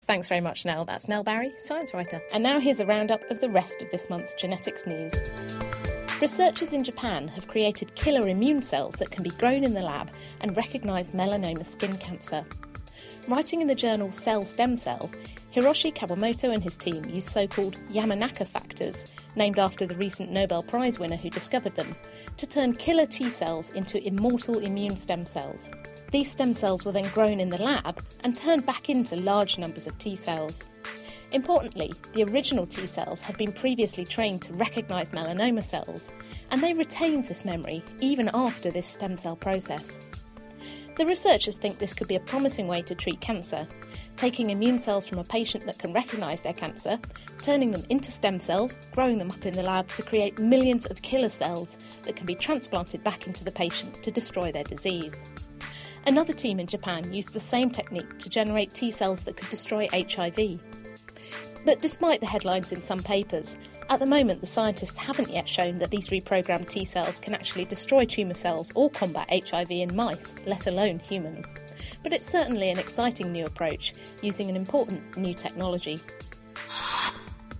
Thanks very much, Nell. That's Nell Barry, science writer. And now here's a roundup of the rest of this month's genetics news. Researchers in Japan have created killer immune cells that can be grown in the lab and recognise melanoma skin cancer. Writing in the journal Cell Stem Cell, Hiroshi Kawamoto and his team used so-called Yamanaka factors, named after the recent Nobel Prize winner who discovered them, to turn killer T cells into immortal immune stem cells. These stem cells were then grown in the lab and turned back into large numbers of T cells. Importantly, the original T cells had been previously trained to recognise melanoma cells, and they retained this memory even after this stem cell process. The researchers think this could be a promising way to treat cancer, taking immune cells from a patient that can recognise their cancer, turning them into stem cells, growing them up in the lab to create millions of killer cells that can be transplanted back into the patient to destroy their disease. Another team in Japan used the same technique to generate T cells that could destroy HIV. But despite the headlines in some papers, at the moment the scientists haven't yet shown that these reprogrammed T cells can actually destroy tumour cells or combat HIV in mice, let alone humans. But it's certainly an exciting new approach, using an important new technology.